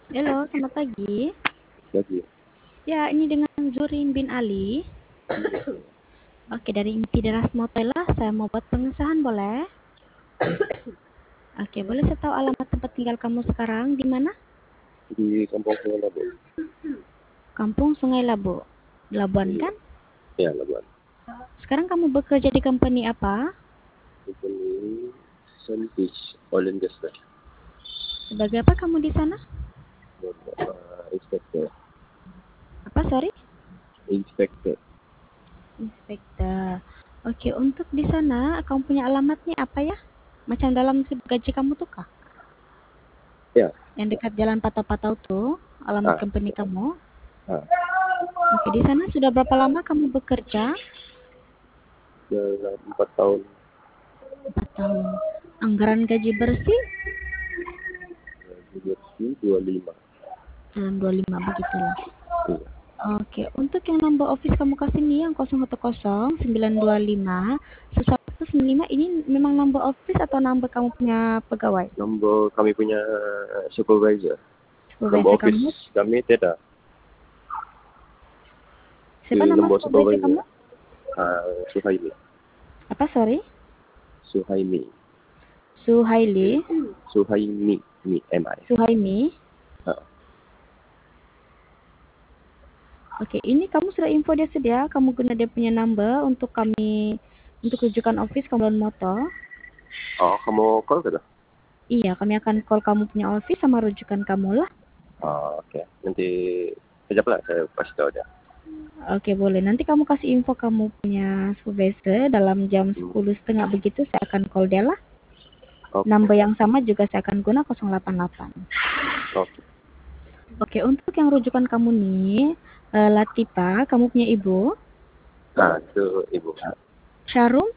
Halo, selamat pagi. Lagi. Ya, ini dengan Zurin bin Ali. Oke, dari inti deras Motela, saya mau buat pengesahan, boleh? Oke, boleh saya tahu alamat tempat tinggal kamu sekarang di mana? Di Kampung Sungai Labu. Kampung Sungai Labu, Labuan Iya, kan? ya Labuan. Sekarang kamu bekerja di company apa? Itu ini Sunfish Oil and Gas lah. Sebagai apa kamu di sana? Inspektor. Apa, sorry? Inspektor. Inspektor. Oke, untuk di sana kamu punya alamatnya apa ya? Macam dalam slip gaji kamu tuh kah? Ya. Yang dekat Jalan Patau-Patau tuh, alamat Ah, company kamu. ah. Oke, di sana sudah berapa lama kamu bekerja? Dalam 4 tahun. 4 tahun. Anggaran gaji bersih Bersih 25. dalam 25 begitulah. Iya. Oke, untuk yang number office kamu kasih nih yang 010 925 1195 ini memang number office atau number kamu punya pegawai? Nombor kami punya supervisor. Nombor Supervisor office kamu? kami tidak. Siapa Di nama nombor supervisor supervisor. kamu? Suhaimi. Apa, sorry? Suhaimi. Suhaili, Suhaimi. MI. Suhaimi. Ah, Oke, ini kamu sudah info dia sedia, kamu guna dia punya number untuk kami untuk rujukan office kamu dan motor. oh, kamu call ke? Iya, kami akan call kamu punya office sama rujukan kamu lah. Oh, oke. Nanti sekejap lah saya kasih tahu dia. Oke, boleh. Nanti kamu kasih info kamu punya supervisor dalam jam Hmm. 10.30 begitu saya akan call dia lah. Oke. Number yang sama juga saya akan guna 088. Oke. Oke, untuk yang rujukan kamu nih, Latifa, kamu punya ibu, Nah, itu ibu. Syahrum,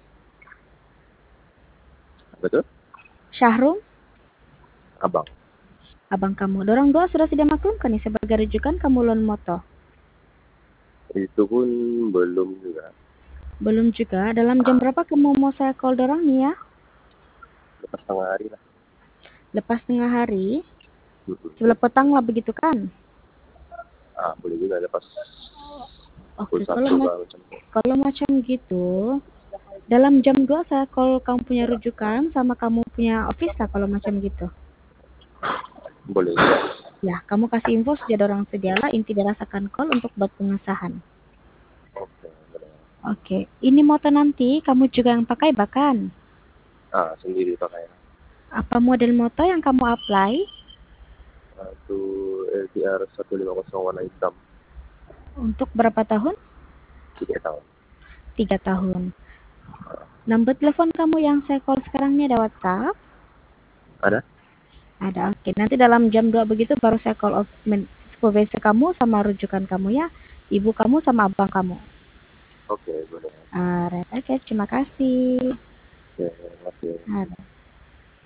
Betul? Syahrum, Abang. abang kamu. Dorang dua sudah sedia maklum kan nih sebagai rujukan kamu loan motor? Itu pun belum juga. Belum juga. Dalam jam berapa kamu mau saya call dorang nih ya? Lepas tengah hari lah. Lepas tengah hari, Hmm. sebelah petang lah begitu kan? Boleh juga lepas Oke, pukul satu macam itu. kalau macam gitu, dalam jam 2 saya call kamu punya rujukan sama kamu punya office lah kalau macam gitu. Boleh juga. Ya, kamu kasih info sudah orang sedialah inti dirasakan call untuk buat pengesahan. Oke, boleh. Oke, ini motor nanti kamu juga yang pakai bahkan. Sendiri pakai. Apa model motor yang kamu apply? Itu LTR 150 warna hitam. Untuk berapa tahun? 3 tahun. 3 tahun. Nomor telepon kamu yang saya call sekarang ini ada WhatsApp? Ada? Ada, oke. Nanti dalam jam 2 begitu baru saya call supervisor kamu sama rujukan kamu ya. Ibu kamu sama abang kamu. Oke, boleh. Right, oke, terima kasih. Oke, terima kasih. Right.